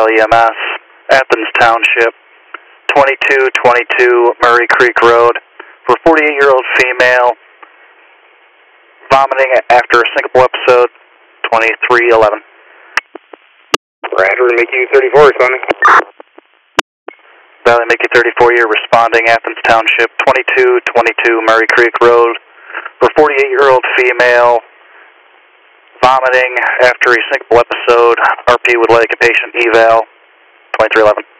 EMS, Athens Township, 2222 Murray Creek Road, for 48-year-old female, vomiting after a syncopal episode, 2311. Roger, Mickey 34 responding. Valley Mickey 34, you're responding, Athens Township, 2222 Murray Creek Road, for 48-year-old female, vomiting after a syncopal episode, RP would like a patient eval, 2311.